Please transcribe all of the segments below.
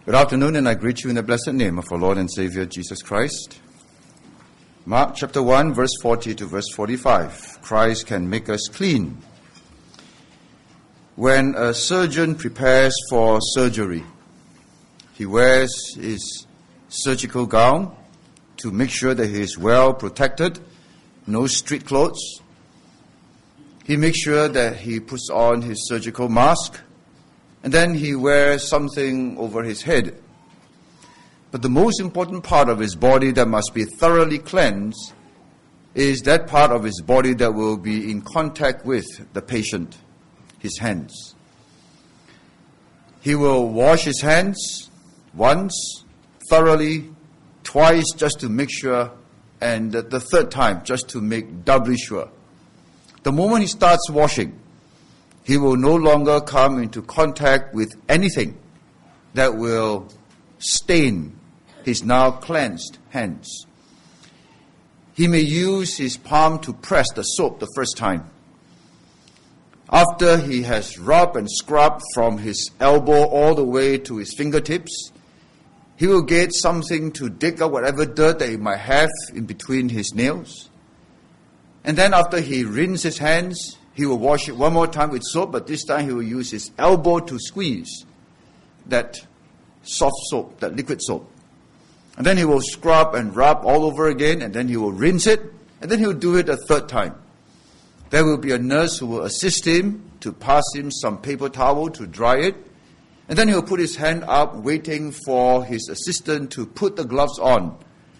Good afternoon, and I greet you in the blessed name of our Lord and Savior, Jesus Christ. Mark chapter 1, verse 40 to verse 45. Christ can make us clean. When a surgeon prepares for surgery, he wears his surgical gown to make sure that he is well protected, no street clothes. He makes sure that he puts on his surgical mask, and then he wears something over his head. But the most important part of his body that must be thoroughly cleansed is that part of his body that will be in contact with the patient, his hands. He will wash his hands once, thoroughly, twice just to make sure, and the third time just to make doubly sure. The moment he starts washing, he will no longer come into contact with anything that will stain his now cleansed hands. He may use his palm to press the soap the first time. After he has rubbed and scrubbed from his elbow all the way to his fingertips, he will get something to dig out whatever dirt that he might have in between his nails. And then after he rinses his hands, he will wash it one more time with soap, but this time he will use his elbow to squeeze that soft soap, that liquid soap. And then he will scrub and rub all over again, and then he will rinse it, and then he will do it a third time. There will be a nurse who will assist him to pass him some paper towel to dry it, and then he will put his hand up, waiting for his assistant to put the gloves on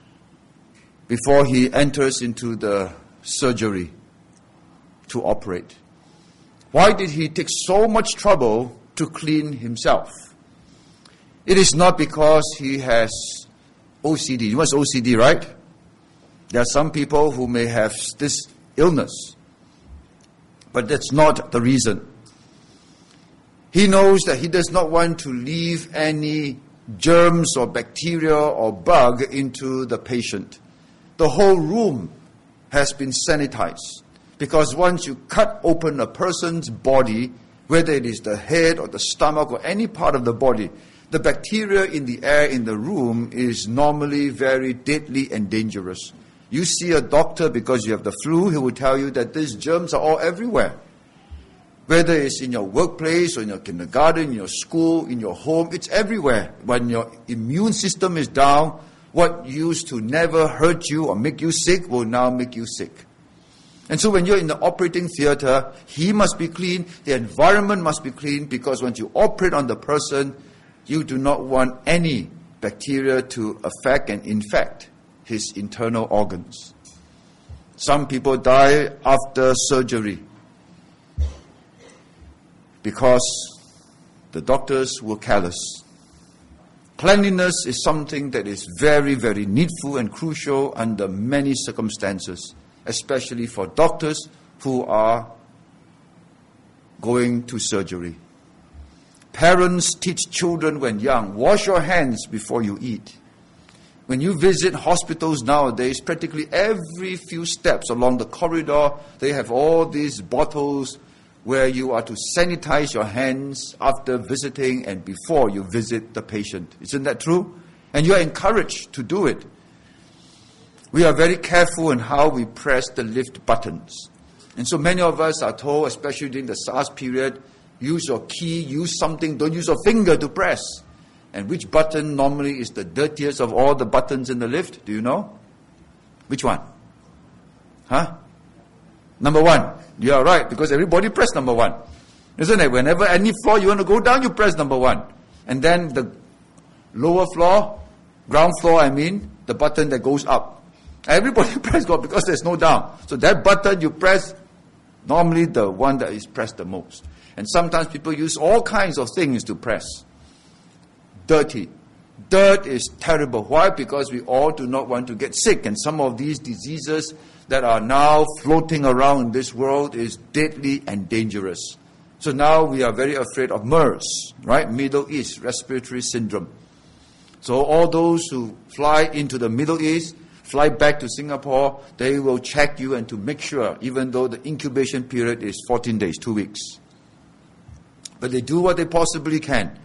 before he enters into the surgery to operate. Why did he take so much trouble to clean himself? It is not because he has OCD. You know what's OCD, right? There are some people who may have this illness, but that's not the reason. He knows that he does not want to leave any germs or bacteria or bug into the patient. The whole room has been sanitized. Because once you cut open a person's body, whether it is the head or the stomach or any part of the body, the bacteria in the air in the room is normally very deadly and dangerous. You see a doctor because you have the flu, he will tell you that these germs are all everywhere. Whether it's in your workplace or in your kindergarten, in your school, in your home, it's everywhere. When your immune system is down, what used to never hurt you or make you sick will now make you sick. And so when you're in the operating theater, he must be clean, the environment must be clean, because once you operate on the person, you do not want any bacteria to affect and infect his internal organs. Some people die after surgery because the doctors were careless. Cleanliness is something that is very, very needful and crucial under many circumstances, especially for doctors who are going to surgery. Parents teach children when young, wash your hands before you eat. When you visit hospitals nowadays, practically every few steps along the corridor, they have all these bottles where you are to sanitize your hands after visiting and before you visit the patient. Isn't that true? And you are encouraged to do it. We are very careful in how we press the lift buttons. And so many of us are told, especially during the SARS period, use your key, use something, don't use your finger to press. And which button normally is the dirtiest of all the buttons in the lift? Do you know? Which one? Number 1. You are right, because everybody press number 1. Isn't it? Whenever any floor you want to go down, you press number 1. And then the lower floor, ground floor the button that goes up. Everybody press go because there's no down. So that button you press, normally the one that is pressed the most. And sometimes people use all kinds of things to press. Dirty. Dirt is terrible. Why? Because we all do not want to get sick. And some of these diseases that are now floating around in this world is deadly and dangerous. So now we are very afraid of MERS, right? Middle East Respiratory Syndrome. So all those who fly into the Middle East, fly back to Singapore, they will check you and to make sure, even though the incubation period is 14 days, 2 weeks. But they do what they possibly can,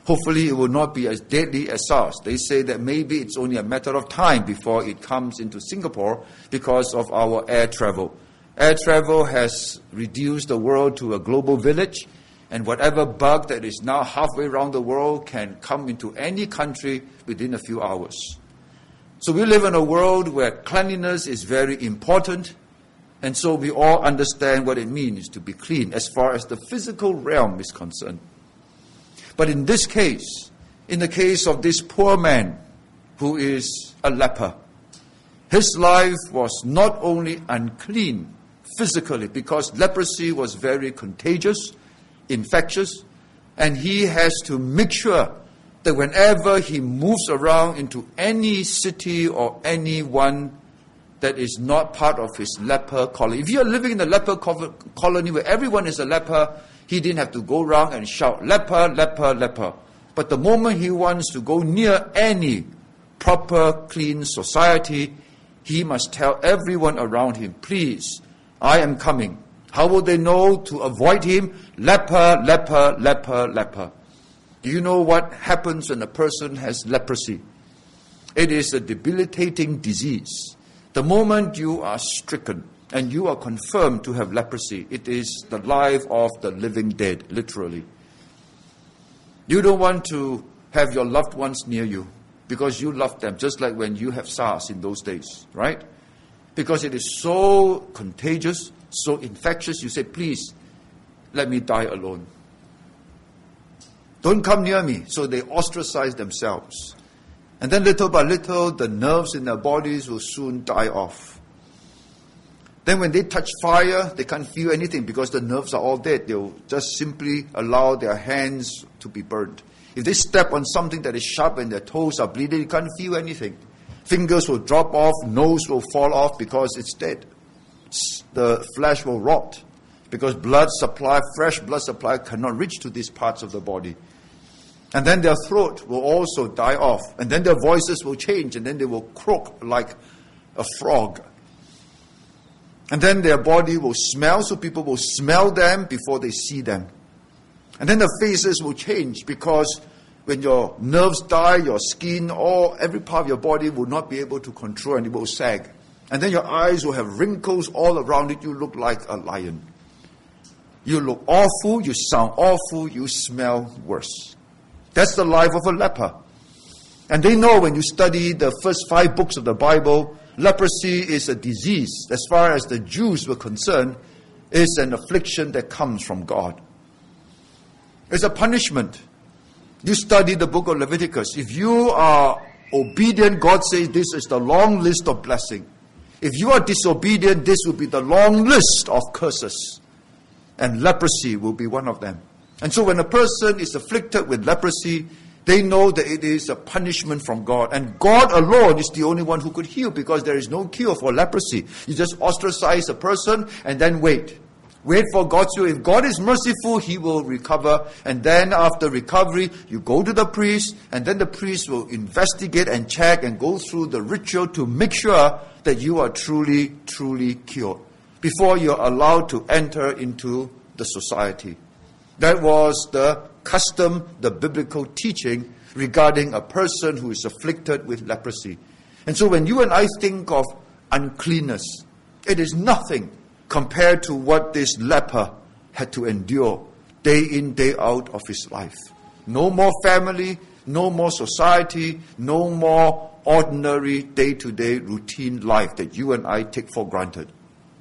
Hopefully it will not be as deadly as SARS. They say that maybe it's only a matter of time before it comes into Singapore because of our air travel. Air travel has reduced the world to a global village, and whatever bug that is now halfway around the world can come into any country within a few hours. So we live in a world where cleanliness is very important, and so we all understand what it means to be clean as far as the physical realm is concerned. But in this case, in the case of this poor man who is a leper, his life was not only unclean physically, because leprosy was very contagious, infectious, and he has to make sure that whenever he moves around into any city or anyone that is not part of his leper colony. If you are living in a leper colony where everyone is a leper, he didn't have to go around and shout, leper, leper, leper. But the moment he wants to go near any proper, clean society, he must tell everyone around him, please, I am coming. How will they know to avoid him? Leper, leper, leper, leper. Do you know what happens when a person has leprosy? It is a debilitating disease. The moment you are stricken and you are confirmed to have leprosy, it is the life of the living dead, literally. You don't want to have your loved ones near you because you love them, just like when you have SARS in those days, right? Because it is so contagious, so infectious, you say, please, let me die alone. Don't come near me. So they ostracize themselves. And then little by little, the nerves in their bodies will soon die off. Then when they touch fire, they can't feel anything because the nerves are all dead. They'll just simply allow their hands to be burned. If they step on something that is sharp and their toes are bleeding, you can't feel anything. Fingers will drop off, nose will fall off because it's dead. The flesh will rot because fresh blood supply cannot reach to these parts of the body. And then their throat will also die off. And then their voices will change. And then they will croak like a frog. And then their body will smell. So people will smell them before they see them. And then their faces will change. Because when your nerves die, your skin, every part of your body will not be able to control. And it will sag. And then your eyes will have wrinkles all around it. You look like a lion. You look awful. You sound awful. You smell worse. That's the life of a leper. And they know when you study the first 5 books of the Bible, leprosy is a disease. As far as the Jews were concerned, it's an affliction that comes from God. It's a punishment. You study the book of Leviticus. If you are obedient, God says this is the long list of blessing. If you are disobedient, this will be the long list of curses. And leprosy will be one of them. And so when a person is afflicted with leprosy, they know that it is a punishment from God. And God alone is the only one who could heal because there is no cure for leprosy. You just ostracize a person and then wait. Wait for God's will. If God is merciful, He will recover. And then after recovery, you go to the priest, and then the priest will investigate and check and go through the ritual to make sure that you are truly, truly cured before you're allowed to enter into the society. That was the custom, the biblical teaching regarding a person who is afflicted with leprosy. And so when you and I think of uncleanness, it is nothing compared to what this leper had to endure day in, day out of his life. No more family, no more society, no more ordinary day-to-day routine life that you and I take for granted.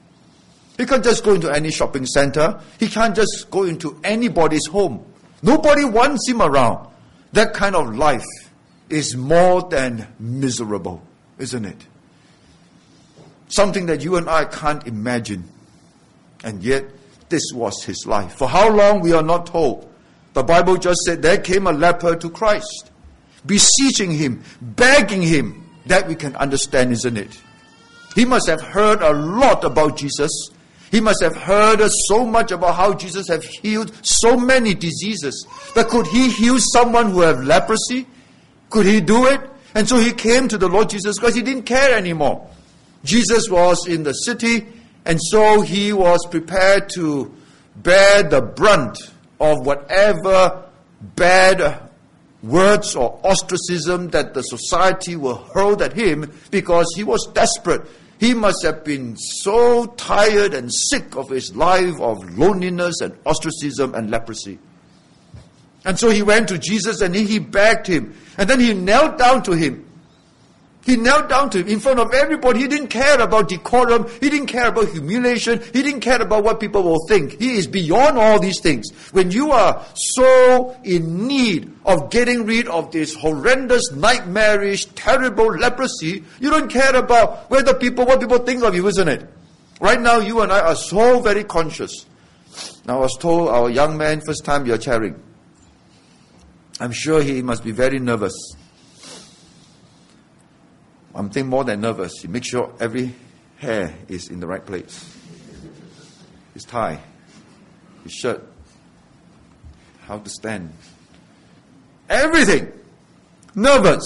He can't just go into any shopping center. He can't just go into anybody's home. Nobody wants him around. That kind of life is more than miserable, isn't it? Something that you and I can't imagine. And yet, this was his life. For how long, we are not told. The Bible just said there came a leper to Christ, beseeching him, begging him. That we can understand, isn't it? He must have heard a lot about Jesus. He must have heard so much about how Jesus have healed so many diseases. But could he heal someone who have leprosy? Could he do it? And so he came to the Lord Jesus because he didn't care anymore. Jesus was in the city, and so he was prepared to bear the brunt of whatever bad words or ostracism that the society will hurl at him because he was desperate. He must have been so tired and sick of his life of loneliness and ostracism and leprosy. And so he went to Jesus and he begged him. And then he knelt down to him. He knelt down to him in front of everybody. He didn't care about decorum. He didn't care about humiliation. He didn't care about what people will think. He is beyond all these things. When you are so in need of getting rid of this horrendous, nightmarish, terrible leprosy, you don't care about what people think of you, isn't it? Right now, you and I are so very conscious. Now, I was told our young man, first time you're chairing. I'm sure he must be very nervous. I'm thinking more than nervous. He makes sure every hair is in the right place. His tie, his shirt, how to stand. Everything. Nervous.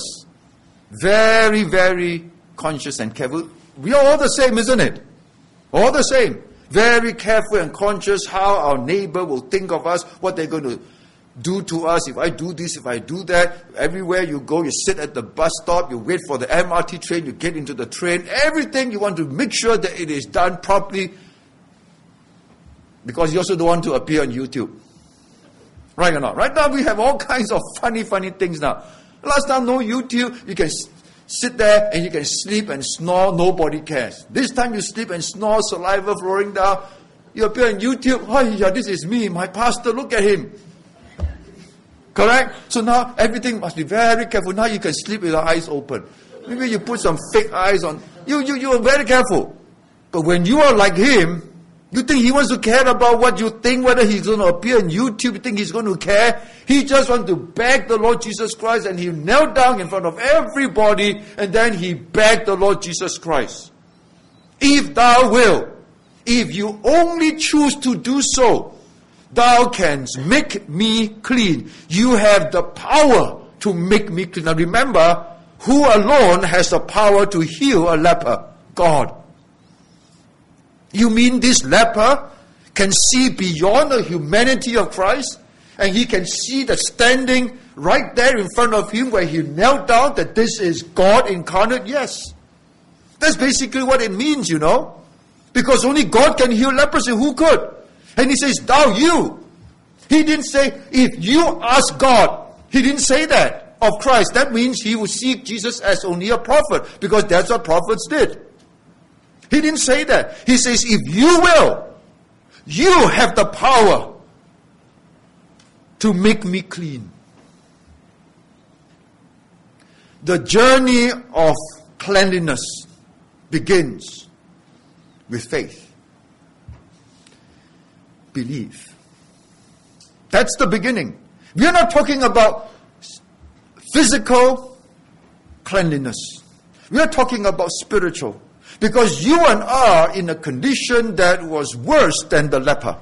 Very, very conscious and careful. We are all the same, isn't it? All the same. Very careful and conscious how our neighbor will think of us, what they're going to do to us, if I do this, if I do that. Everywhere you go, you sit at the bus stop, you wait for the MRT train, you get into the train. Everything you want to make sure that it is done properly, because you also don't want to appear on YouTube. Right or not? Right now we have all kinds of funny things now. Last time, no YouTube, you can sit there and you can sleep and snore, nobody cares. This time you sleep and snore, saliva flowing down, you appear on YouTube, oh yeah, this is me, my pastor, look at him. Correct? So now everything must be very careful. Now you can sleep with your eyes open. Maybe you put some fake eyes on. You are very careful. But when you are like him, you think he wants to care about what you think, whether he's going to appear on YouTube, you think he's going to care. He just wants to beg the Lord Jesus Christ, and he knelt down in front of everybody, and then he begged the Lord Jesus Christ. If thou wilt, if you only choose to do so, thou canst make me clean. You have the power to make me clean. Now remember, who alone has the power to heal a leper? God. You mean this leper can see beyond the humanity of Christ? And he can see that standing right there in front of him where he knelt down, that this is God incarnate? Yes. That's basically what it means, you know. Because only God can heal leprosy. Who could? And he says, thou you. He didn't say, if you ask God. He didn't say that of Christ. That means he would see Jesus as only a prophet, because that's what prophets did. He didn't say that. He says, if you will, you have the power to make me clean. The journey of cleanliness begins with faith. Believe. That's the beginning. We are not talking about physical cleanliness. We are talking about spiritual. Because you and I are in a condition that was worse than the leper.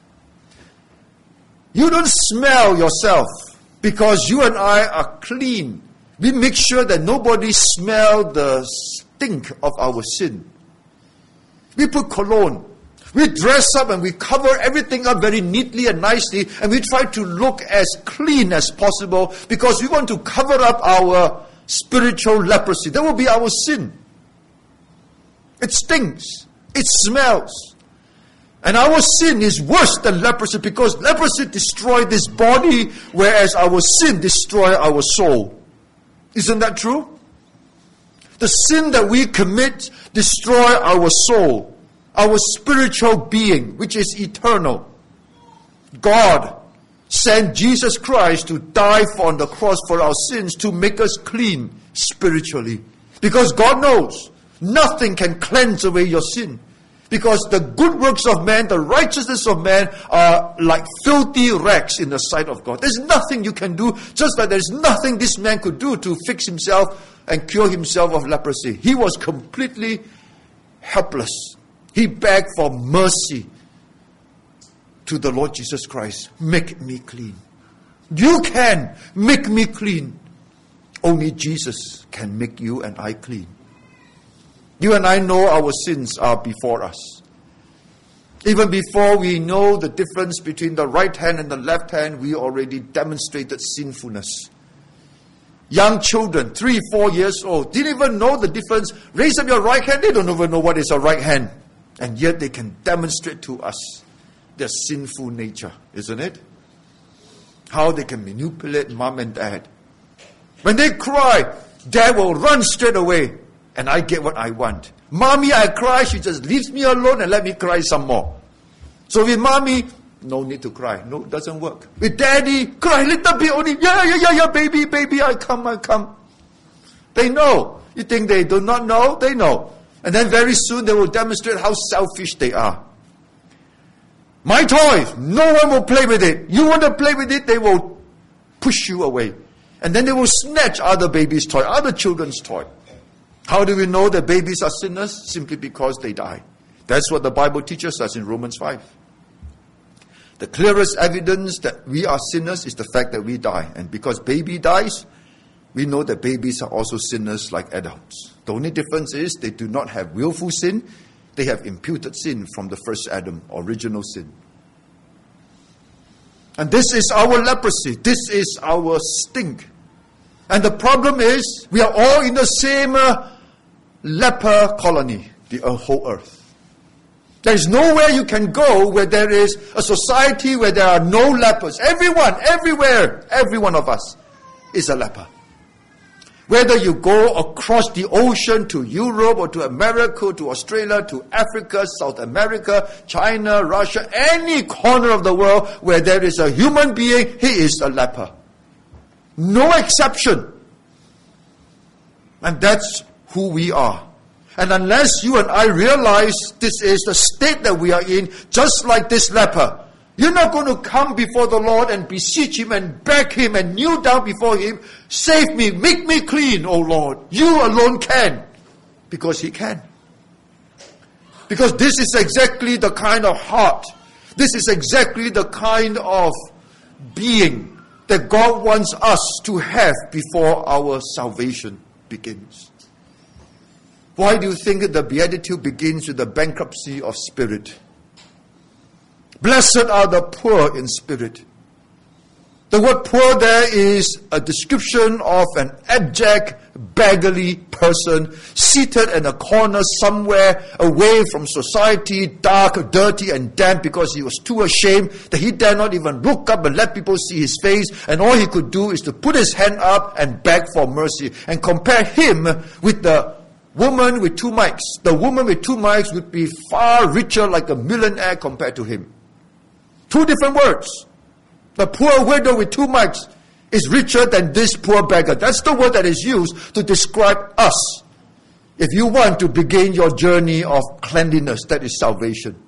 You don't smell yourself because you and I are clean. We make sure that nobody smells the stink of our sin. We put cologne. We dress up and we cover everything up very neatly and nicely, and we try to look as clean as possible because we want to cover up our spiritual leprosy. That will be our sin. It stinks. It smells. And our sin is worse than leprosy, because leprosy destroys this body, whereas our sin destroys our soul. Isn't that true? The sin that we commit destroys our soul, our spiritual being, which is eternal. God sent Jesus Christ to die on the cross for our sins, to make us clean spiritually. Because God knows nothing can cleanse away your sin. Because the good works of man, the righteousness of man, are like filthy rags in the sight of God. There's nothing you can do, just like there's nothing this man could do to fix himself and cure himself of leprosy. He was completely helpless. He begged for mercy to the Lord Jesus Christ. Make me clean. You can make me clean. Only Jesus can make you and I clean. You and I know our sins are before us. Even before we know the difference between the right hand and the left hand, we already demonstrated sinfulness. Young children, 3, 4 years old, didn't even know the difference. Raise up your right hand, they don't even know what is a right hand. And yet they can demonstrate to us their sinful nature, isn't it? How they can manipulate mom and dad. When they cry, dad will run straight away, and I get what I want. Mommy, I cry, she just leaves me alone and let me cry some more. So with mommy, no need to cry. No, it doesn't work. With daddy, cry a little bit only. Yeah, baby, I come. They know. You think they do not know? They know. And then very soon they will demonstrate how selfish they are. My toy, no one will play with it. You want to play with it, they will push you away. And then they will snatch other babies' toy, other children's toy. How do we know that babies are sinners? Simply because they die. That's what the Bible teaches us in Romans 5. The clearest evidence that we are sinners is the fact that we die. And because baby dies, we know that babies are also sinners like adults. The only difference is they do not have willful sin. They have imputed sin from the first Adam, original sin. And this is our leprosy. This is our stink. And the problem is, we are all in the same leper colony, the whole earth. There is nowhere you can go where there is a society where there are no lepers. Everyone, everywhere, every one of us is a leper. Whether you go across the ocean to Europe or to America, to Australia, to Africa, South America, China, Russia, any corner of the world where there is a human being, he is a leper. No exception. And that's who we are. And unless you and I realize this is the state that we are in, just like this leper, you're not going to come before the Lord and beseech Him and beg Him and kneel down before Him. Save me, make me clean, O Lord. You alone can. Because He can. Because this is exactly the kind of heart, this is exactly the kind of being that God wants us to have before our salvation begins. Why do you think that the Beatitude begins with the bankruptcy of spirit? Blessed are the poor in spirit. The word poor there is a description of an abject, beggarly person seated in a corner somewhere away from society, dark, dirty and damp because he was too ashamed that he dare not even look up and let people see his face, and all he could do is to put his hand up and beg for mercy. And compare him with the woman with 2 mics. The woman with 2 mics would be far richer, like a millionaire compared to him. 2 different words. The poor widow with 2 mics is richer than this poor beggar. That's the word that is used to describe us. If you want to begin your journey of cleanliness, that is salvation.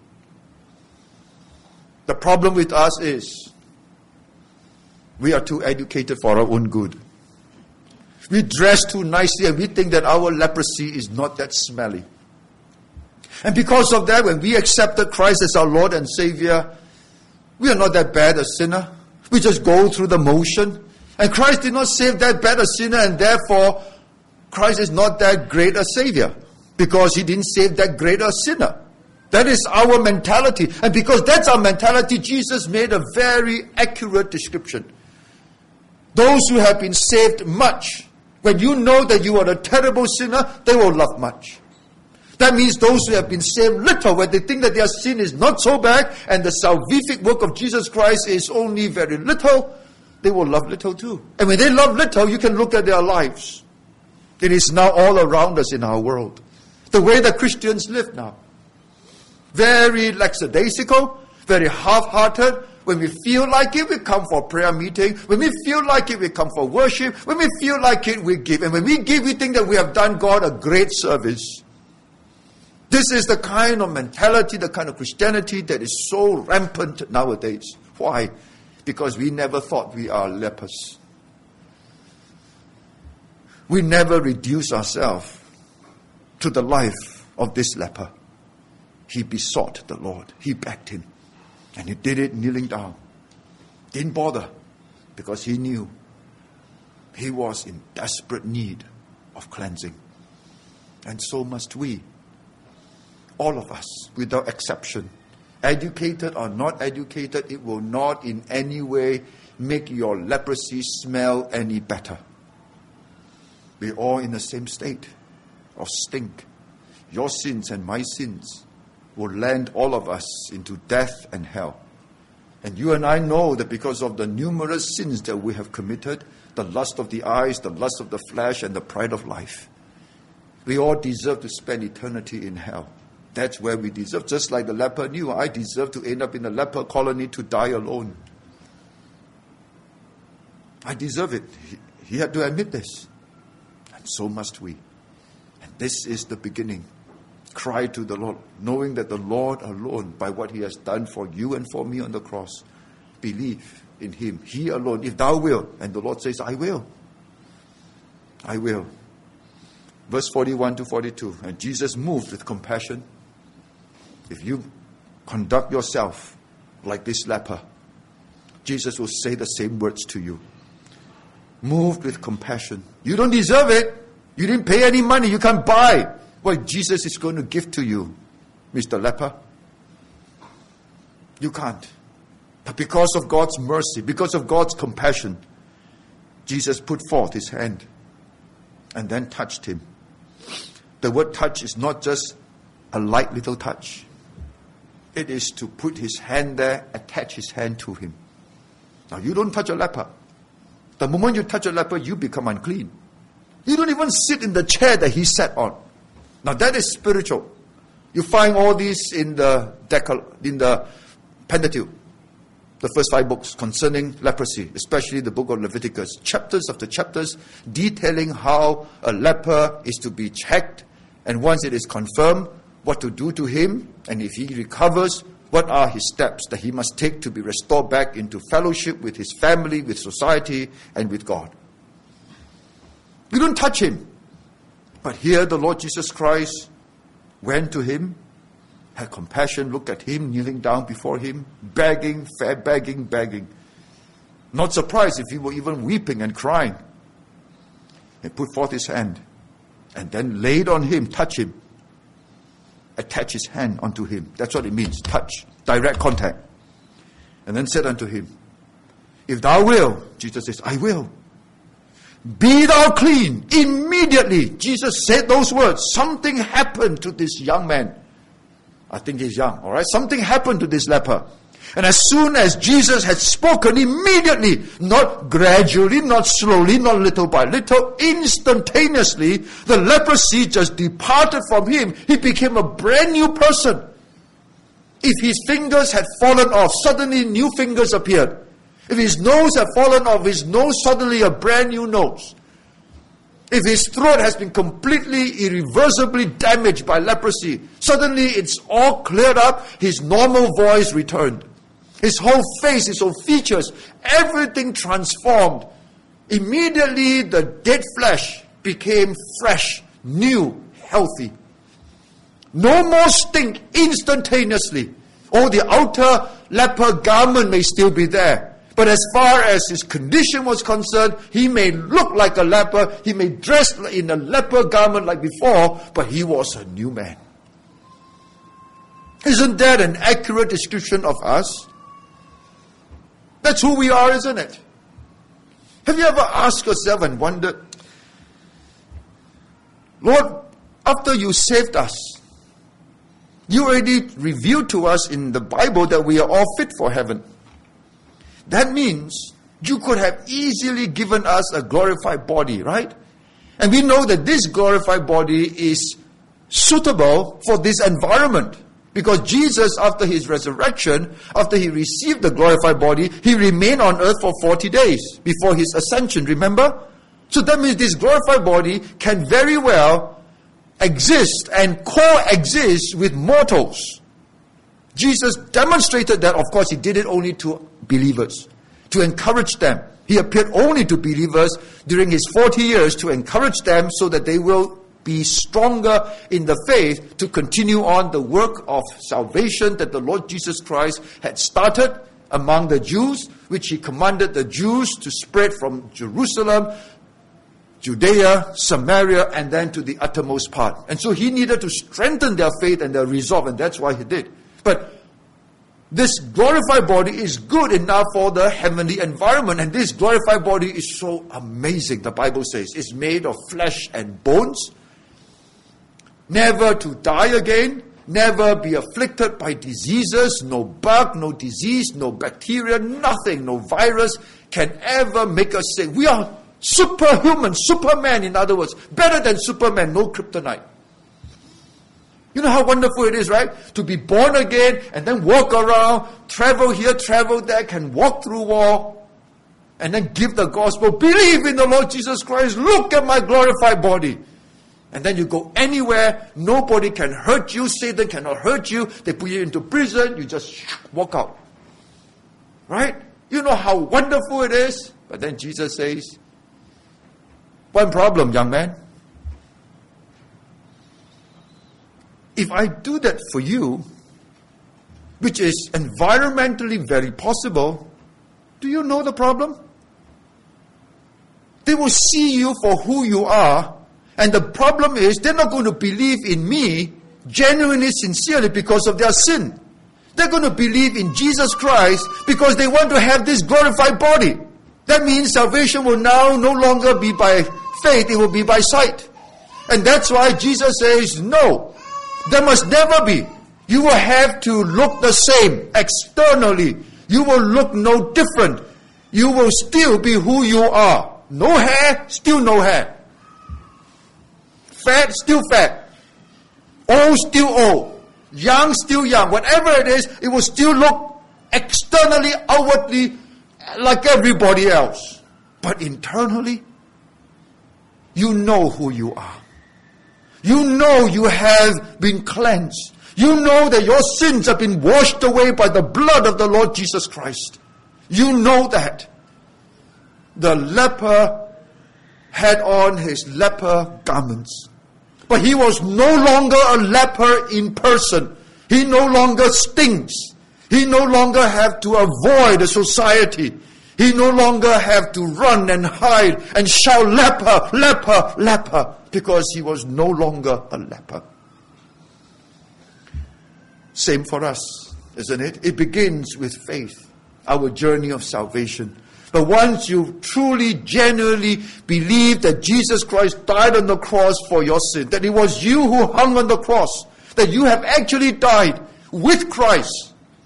The problem with us is we are too educated for our own good. We dress too nicely and we think that our leprosy is not that smelly. And because of that, when we accepted Christ as our Lord and Savior, we are not that bad a sinner. We just go through the motion. And Christ did not save that bad a sinner, and therefore Christ is not that great a Savior, because He didn't save that great a sinner. That is our mentality. And because that's our mentality, Jesus made a very accurate description. Those who have been saved much, when you know that you are a terrible sinner, they will love much. That means those who have been saved little, when they think that their sin is not so bad and the salvific work of Jesus Christ is only very little, they will love little too. And when they love little, you can look at their lives. It is now all around us in our world. The way that Christians live now. Very lackadaisical, very half-hearted. When we feel like it, we come for prayer meeting. When we feel like it, we come for worship. When we feel like it, we give. And when we give, we think that we have done God a great service. This is the kind of mentality, the kind of Christianity that is so rampant nowadays. Why? Because we never thought we are lepers. We never reduce ourselves to the life of this leper. He besought the Lord. He begged Him. And he did it kneeling down. Didn't bother, because he knew he was in desperate need of cleansing. And so must we. All of us, without exception. Educated or not educated, it will not in any way make your leprosy smell any better. We're all in the same state of stink. Your sins and my sins will land all of us into death and hell. And you and I know that because of the numerous sins that we have committed, the lust of the eyes, the lust of the flesh, and the pride of life, we all deserve to spend eternity in hell. That's where we deserve. Just like the leper knew, I deserve to end up in a leper colony to die alone. I deserve it. He had to admit this. And so must we. And this is the beginning. Cry to the Lord, knowing that the Lord alone, by what He has done for you and for me on the cross, believe in Him. He alone, if thou wilt. And the Lord says, I will. I will. Verse 41 to 42. And Jesus moved with compassion. If you conduct yourself like this leper, Jesus will say the same words to you. Moved with compassion. You don't deserve it. You didn't pay any money. You can't buy what Jesus is going to give to you, Mr. Leper. You can't. But because of God's mercy, because of God's compassion, Jesus put forth His hand and then touched him. The word touch is not just a light little touch. It is to put His hand there, attach His hand to him. Now, you don't touch a leper. The moment you touch a leper, you become unclean. You don't even sit in the chair that he sat on. Now, that is spiritual. You find all these in the Pentateuch, the first 5 books concerning leprosy, especially the book of Leviticus. Chapters after chapters detailing how a leper is to be checked, and once it is confirmed, what to do to him, and if he recovers, what are his steps that he must take to be restored back into fellowship with his family, with society, and with God. You don't touch him. But here the Lord Jesus Christ went to him, had compassion, looked at him, kneeling down before him, begging. Not surprised if he were even weeping and crying. He put forth his hand and then laid on him, touch him, attach his hand onto him. That's what it means, touch, direct contact. And then said unto him, if thou wilt, Jesus says, I will. Be thou clean. Immediately, Jesus said those words. Something happened to this young man. I think he's young, all right? Something happened to this leper. And as soon as Jesus had spoken, immediately, not gradually, not slowly, not little by little, instantaneously, the leprosy just departed from him. He became a brand new person. If his fingers had fallen off, suddenly new fingers appeared. If his nose had fallen off, his nose suddenly a brand new nose. If his throat has been completely, irreversibly damaged by leprosy, suddenly it's all cleared up, his normal voice returned. His whole face, his whole features, everything transformed. Immediately the dead flesh became fresh, new, healthy. No more stink instantaneously. Oh, the outer leper garment may still be there. But as far as his condition was concerned, he may look like a leper, he may dress in a leper garment like before, but he was a new man. Isn't that an accurate description of us? That's who we are, isn't it? Have you ever asked yourself and wondered, Lord, after you saved us, you already revealed to us in the Bible that we are all fit for heaven. That means you could have easily given us a glorified body, right? And we know that this glorified body is suitable for this environment. Because Jesus, after his resurrection, after he received the glorified body, he remained on earth for 40 days before his ascension, remember? So that means this glorified body can very well exist and coexist with mortals. Jesus demonstrated that. Of course, he did it only to believers, to encourage them. He appeared only to believers during his 40 years to encourage them so that they will be stronger in the faith to continue on the work of salvation that the Lord Jesus Christ had started among the Jews, which he commanded the Jews to spread from Jerusalem, Judea, Samaria, and then to the uttermost part. And so he needed to strengthen their faith and their resolve, and that's why he did. But This glorified body is good enough for the heavenly environment. And this glorified body is so amazing, the Bible says. It's made of flesh and bones. Never to die again. Never be afflicted by diseases. No bug, no disease, no bacteria, nothing, no virus can ever make us sick. We are superhuman, Superman in other words. Better than Superman, no kryptonite. You know how wonderful it is, right? To be born again and then walk around, travel here, travel there, can walk through wall, and then give the gospel. Believe in the Lord Jesus Christ. Look at my glorified body. And then you go anywhere. Nobody can hurt you. Satan cannot hurt you. They put you into prison. You just walk out. Right? You know how wonderful it is. But then Jesus says, one problem, young man. If I do that for you, which is environmentally very possible, do you know the problem? They will see you for who you are, and the problem is they're not going to believe in me genuinely, sincerely because of their sin. They're going to believe in Jesus Christ because they want to have this glorified body. That means salvation will now no longer be by faith, it will be by sight. And that's why Jesus says, no. There must never be. You will have to look the same externally. You will look no different. You will still be who you are. No hair, still no hair. Fat, still fat. Old, still old. Young, still young. Whatever it is, it will still look externally, outwardly like everybody else. But internally, you know who you are. You know you have been cleansed. You know that your sins have been washed away by the blood of the Lord Jesus Christ. You know that. The leper had on his leper garments. But he was no longer a leper in person. He no longer stinks. He no longer have to avoid the society. He no longer have to run and hide and shout, leper, leper, leper, because he was no longer a leper. Same for us, isn't it? It begins with faith, our journey of salvation. But once you truly, genuinely believe that Jesus Christ died on the cross for your sin, that it was you who hung on the cross, that you have actually died with Christ,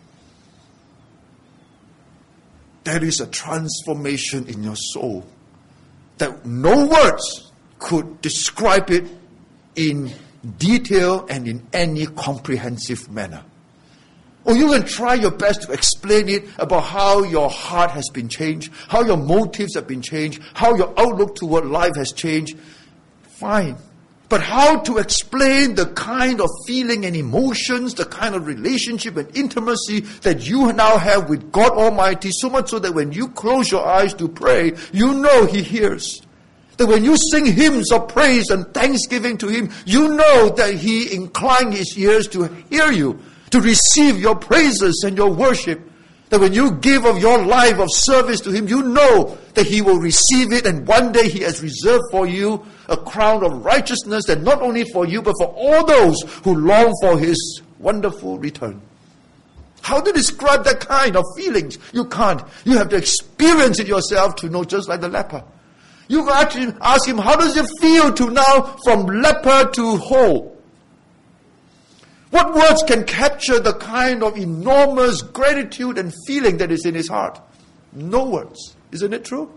there is a transformation in your soul that no words could describe it in detail and in any comprehensive manner. Or you can try your best to explain it about how your heart has been changed, how your motives have been changed, how your outlook toward life has changed. Fine. But how to explain the kind of feeling and emotions, the kind of relationship and intimacy that you now have with God Almighty, so much so that when you close your eyes to pray, you know He hears. That when you sing hymns of praise and thanksgiving to Him, you know that He inclines His ears to hear you, to receive your praises and your worship. That when you give of your life of service to Him, you know that He will receive it, and one day He has reserved for you a crown of righteousness, that not only for you, but for all those who long for His wonderful return. How to describe that kind of feelings? You can't. You have to experience it yourself to know, just like the leper. You can actually ask him, how does it feel to now from leper to whole? What words can capture the kind of enormous gratitude and feeling that is in his heart? No words. Isn't it true?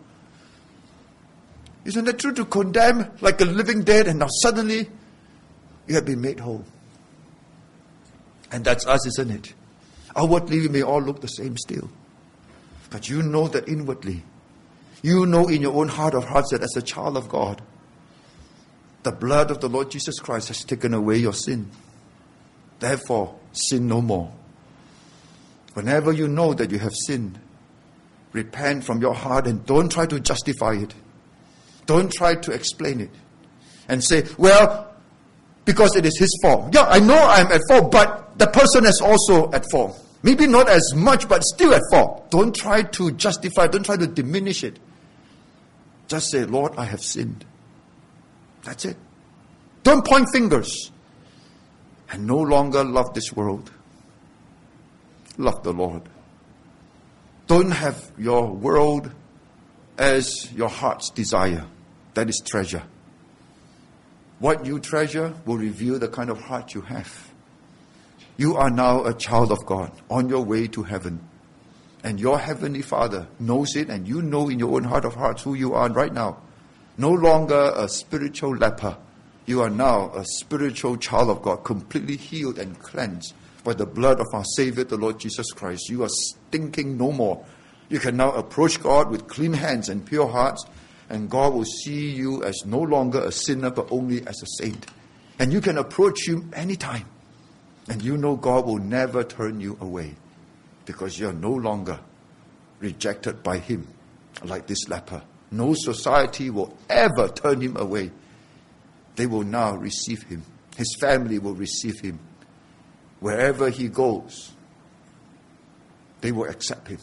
Isn't it true to condemn like a living dead and now suddenly you have been made whole? And that's us, isn't it? Outwardly we may all look the same still. But you know that inwardly, you know in your own heart of hearts that as a child of God, the blood of the Lord Jesus Christ has taken away your sin. Therefore, sin no more. Whenever you know that you have sinned, repent from your heart and don't try to justify it. Don't try to explain it. And say, well, because it is his fault. Yeah, I know I'm at fault, but the person is also at fault. Maybe not as much, but still at fault. Don't try to justify, don't try to diminish it. Just say, Lord, I have sinned. That's it. Don't point fingers. And no longer love this world. love the Lord. Don't have your world as your heart's desire. That is treasure. What you treasure will reveal the kind of heart you have. You are now a child of God on your way to heaven. And your Heavenly Father knows it, and you know in your own heart of hearts who you are right now. No longer a spiritual leper. You are now a spiritual child of God, completely healed and cleansed by the blood of our Savior, the Lord Jesus Christ. You are stinking no more. You can now approach God with clean hands and pure hearts, and God will see you as no longer a sinner, but only as a saint. And you can approach Him anytime. And you know God will never turn you away, because you are no longer rejected by Him like this leper. No society will ever turn him away. They will now receive him. His family will receive him. Wherever he goes, they will accept him.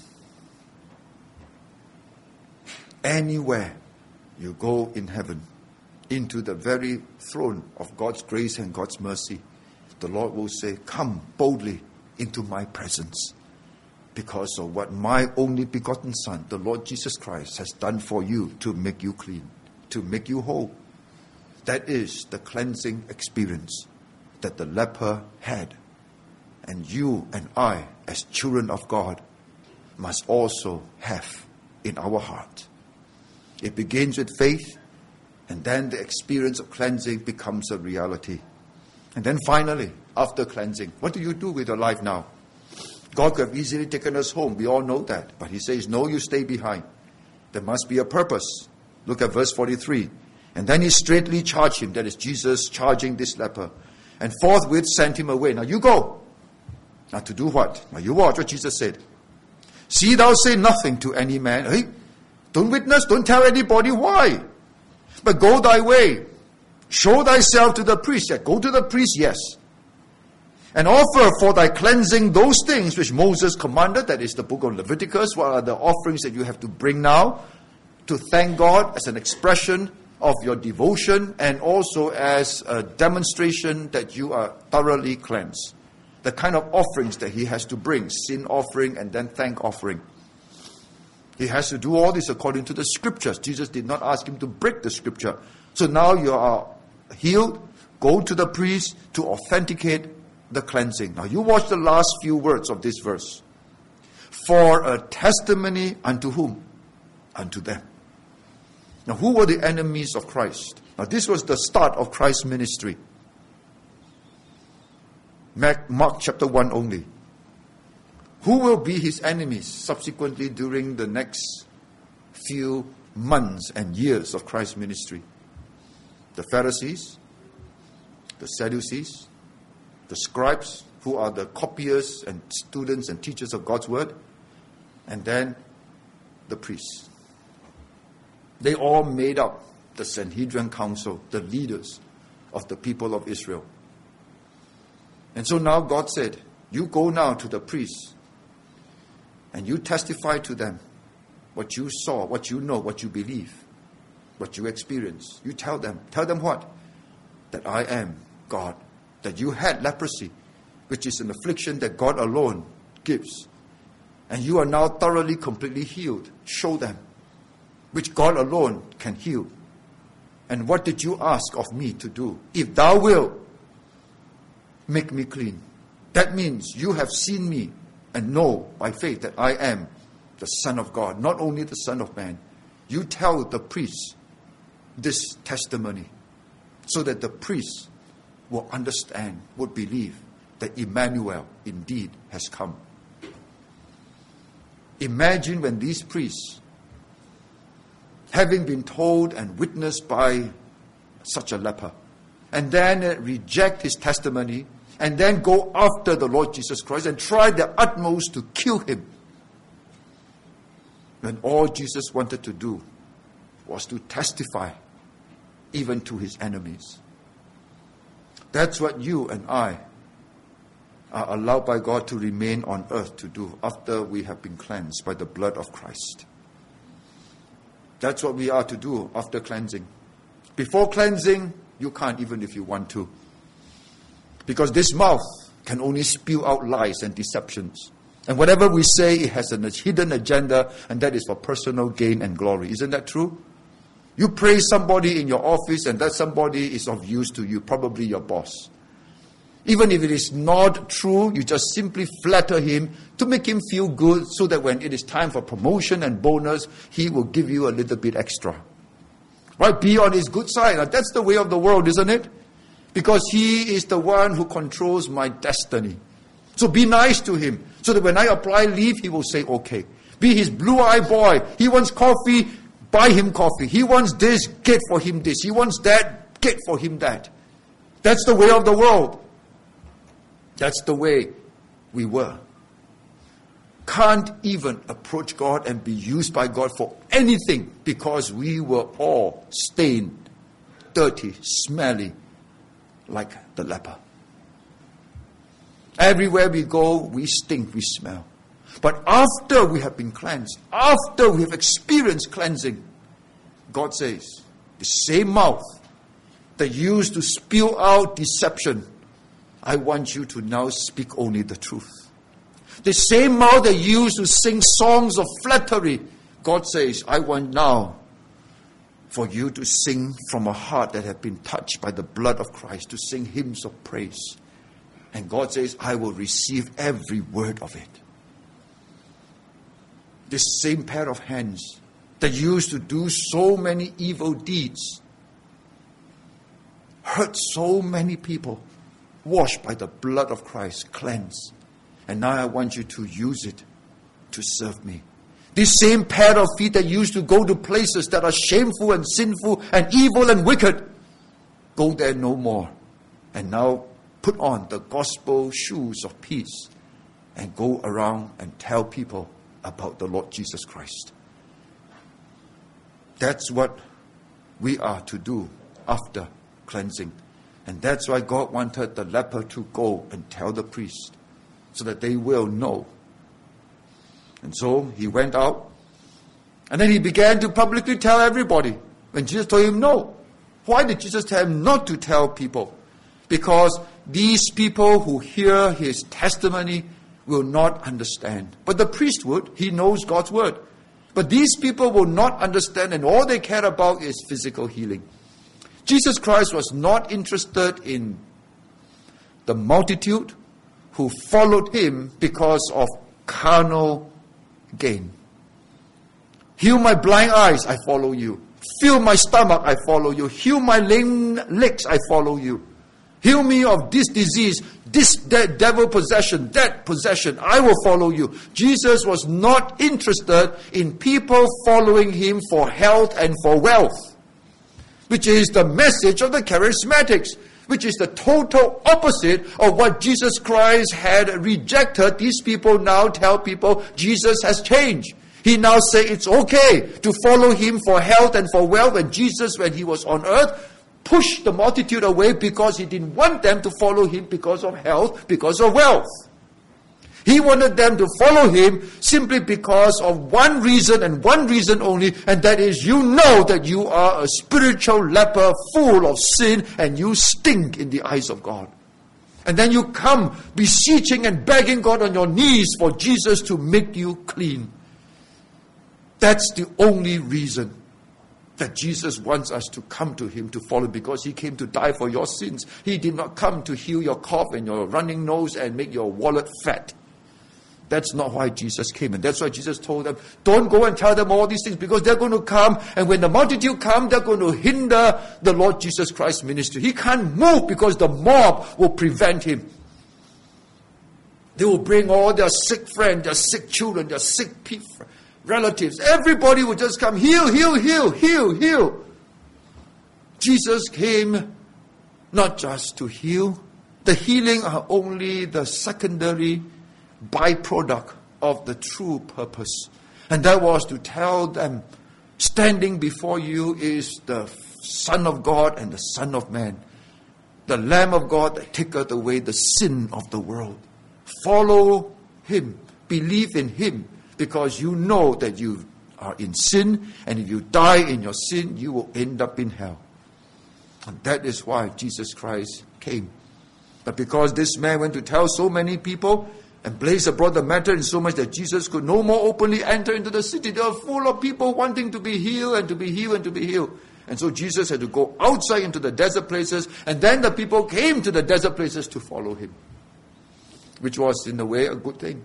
Anywhere you go in heaven, into the very throne of God's grace and God's mercy, the Lord will say, come boldly into my presence, because of what my only begotten Son, the Lord Jesus Christ, has done for you to make you clean, to make you whole. That is the cleansing experience that the leper had. And you and I, as children of God, must also have in our heart. It begins with faith, and then the experience of cleansing becomes a reality. And then finally, after cleansing, what do you do with your life now? God could have easily taken us home. We all know that. But He says, no, you stay behind. There must be a purpose. Look at verse 43. And then He straightly charged him, that is Jesus charging this leper, and forthwith sent him away. Now you go. Now to do what? Now you watch what Jesus said. See, thou say nothing to any man. Hey, don't witness, don't tell anybody. Why? But go thy way. Show thyself to the priest. Yeah, go to the priest, yes. And offer for thy cleansing those things which Moses commanded. That is the book of Leviticus. What are the offerings that you have to bring now to thank God as an expression of your devotion, and also as a demonstration that you are thoroughly cleansed? The kind of offerings that he has to bring, sin offering and then thank offering. He has to do all this according to the scriptures. Jesus did not ask him to break the scripture. So now you are healed. Go to the priest to authenticate the cleansing. Now you watch the last few words of this verse. For a testimony unto whom? Unto them. Now who were the enemies of Christ? Now this was the start of Christ's ministry. Mark chapter 1 only. Who will be his enemies subsequently during the next few months and years of Christ's ministry? The Pharisees, the Sadducees, the scribes, who are the copiers and students and teachers of God's word, and then the priests. They all made up the Sanhedrin Council, the leaders of the people of Israel. And so now God said, you go now to the priests and you testify to them what you saw, what you know, what you believe, what you experience. You tell them. Tell them what? That I am God. That you had leprosy, which is an affliction that God alone gives. And you are now thoroughly, completely healed. Show them, which God alone can heal. And what did you ask of me to do? If thou wilt, make me clean. That means you have seen me and know by faith that I am the Son of God, not only the Son of Man. You tell the priests this testimony so that the priests will understand, would believe that Emmanuel indeed has come. Imagine when these priests, having been told and witnessed by such a leper, and then reject his testimony, and then go after the Lord Jesus Christ and try their utmost to kill him, when all Jesus wanted to do was to testify even to his enemies. That's what you and I are allowed by God to remain on earth to do after we have been cleansed by the blood of Christ. That's what we are to do after cleansing. Before cleansing, you can't, even if you want to. Because this mouth can only spew out lies and deceptions. And whatever we say, it has a hidden agenda, and that is for personal gain and glory. Isn't that true? You praise somebody in your office, and that somebody is of use to you, probably your boss. Even if it is not true, you just simply flatter him to make him feel good, so that when it is time for promotion and bonus, he will give you a little bit extra. Right? Be on his good side. Now, that's the way of the world, isn't it? Because he is the one who controls my destiny. So be nice to him, so that when I apply leave, he will say, okay. Be his blue-eyed boy. He wants coffee, buy him coffee. He wants this, get for him this. He wants that, get for him that. That's the way of the world. That's the way we were. Can't even approach God and be used by God for anything, because we were all stained, dirty, smelly, like the leper. Everywhere we go, we stink, we smell. But after we have been cleansed, after we have experienced cleansing, God says, the same mouth that used to spew out deception, I want you to now speak only the truth. The same mouth that used to sing songs of flattery, God says, I want now for you to sing from a heart that has been touched by the blood of Christ, to sing hymns of praise. And God says, I will receive every word of it. This same pair of hands that used to do so many evil deeds, hurt so many people, washed by the blood of Christ, cleansed. And now I want you to use it to serve me. This same pair of feet that used to go to places that are shameful and sinful and evil and wicked, go there no more. And now put on the gospel shoes of peace and go around and tell people about the Lord Jesus Christ. That's what we are to do after cleansing. And that's why God wanted the leper to go and tell the priest, so that they will know. And so he went out, and then he began to publicly tell everybody. When Jesus told him no. Why did Jesus tell him not to tell people? Because these people who hear his testimony will not understand. But the priest would. He knows God's word. But these people will not understand, and all they care about is physical healing. Jesus Christ was not interested in the multitude who followed him because of carnal gain. Heal my blind eyes, I follow you. Fill my stomach, I follow you. Heal my lame legs, I follow you. Heal me of this disease, this devil possession, that possession, I will follow you. Jesus was not interested in people following him for health and for wealth, which is the message of the charismatics, which is the total opposite of what Jesus Christ had rejected. These people now tell people Jesus has changed. He now says it's okay to follow him for health and for wealth. And Jesus, when he was on earth, pushed the multitude away because he didn't want them to follow him because of health, because of wealth. He wanted them to follow him simply because of one reason and one reason only, and that is, you know that you are a spiritual leper full of sin and you stink in the eyes of God. And then you come beseeching and begging God on your knees for Jesus to make you clean. That's the only reason that Jesus wants us to come to him to follow, because he came to die for your sins. He did not come to heal your cough and your running nose and make your wallet fat. That's not why Jesus came. And that's why Jesus told them, don't go and tell them all these things, because they're going to come, and when the multitude come, they're going to hinder the Lord Jesus Christ's ministry. He can't move because the mob will prevent him. They will bring all their sick friends, their sick children, their sick people, relatives. Everybody will just come, heal, heal, heal, heal, heal. Jesus came not just to heal. The healing are only the secondary byproduct of the true purpose. And that was to tell them, standing before you is the Son of God and the Son of Man, the Lamb of God that taketh away the sin of the world. Follow him, believe in him, because you know that you are in sin, and if you die in your sin, you will end up in hell. And that is why Jesus Christ came. But because this man went to tell so many people, And Blazer brought the matter in so much that Jesus could no more openly enter into the city. They were full of people wanting to be healed and to be healed and to be healed. And so Jesus had to go outside into the desert places, and then the people came to the desert places to follow him, which was in a way a good thing.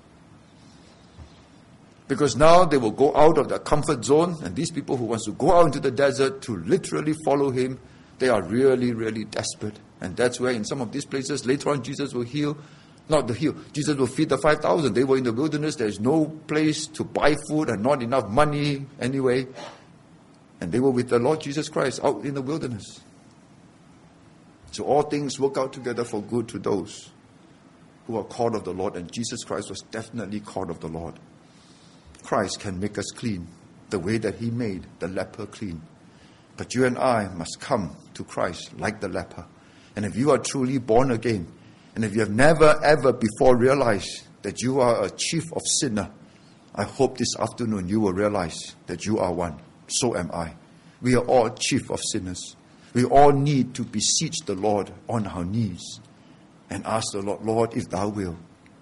Because now they will go out of their comfort zone, and these people who want to go out into the desert to literally follow him, they are really, really desperate. And that's where in some of these places, later on Jesus will heal. Not the heal. Jesus will feed the 5,000. They were in the wilderness. There is no place to buy food and not enough money anyway. And they were with the Lord Jesus Christ out in the wilderness. So all things work out together for good to those who are called of the Lord. And Jesus Christ was definitely called of the Lord. Christ can make us clean the way that he made the leper clean. But you and I must come to Christ like the leper. And if you are truly born again, and if you have never ever before realized that you are a chief of sinner, I hope this afternoon you will realize that you are one. So am I. We are all chief of sinners. We all need to beseech the Lord on our knees and ask the Lord, Lord, if thou will,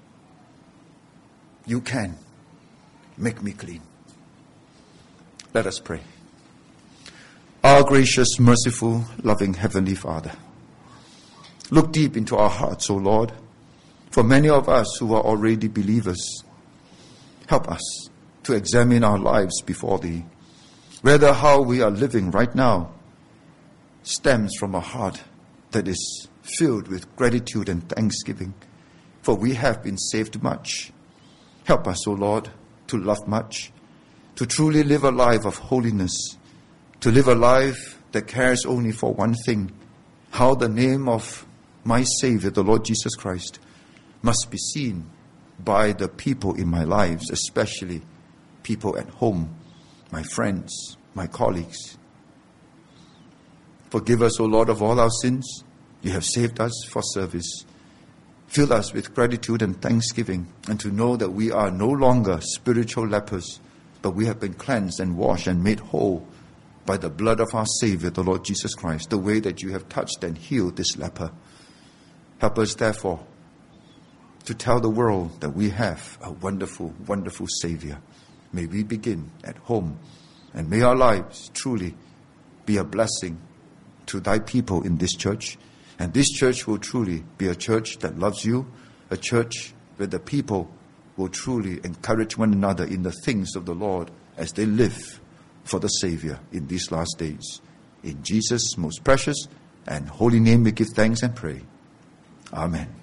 you can make me clean. Let us pray. Our gracious, merciful, loving Heavenly Father, look deep into our hearts, O Lord. For many of us who are already believers, help us to examine our lives before Thee. Whether how we are living right now stems from a heart that is filled with gratitude and thanksgiving, for we have been saved much. Help us, O Lord, to love much, to truly live a life of holiness, to live a life that cares only for one thing, how the name of my Savior, the Lord Jesus Christ, must be seen by the people in my lives, especially people at home, my friends, my colleagues. Forgive us, O Lord, of all our sins. You have saved us for service. Fill us with gratitude and thanksgiving, and to know that we are no longer spiritual lepers, but we have been cleansed and washed and made whole by the blood of our Savior, the Lord Jesus Christ, the way that you have touched and healed this leper. Help us, therefore, to tell the world that we have a wonderful, wonderful Savior. May we begin at home, and may our lives truly be a blessing to thy people in this church. And this church will truly be a church that loves you, a church where the people will truly encourage one another in the things of the Lord as they live for the Savior in these last days. In Jesus' most precious and holy name we give thanks and pray. Amen.